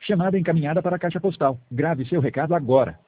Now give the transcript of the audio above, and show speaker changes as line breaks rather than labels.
Chamada encaminhada para a caixa postal. Grave seu recado agora.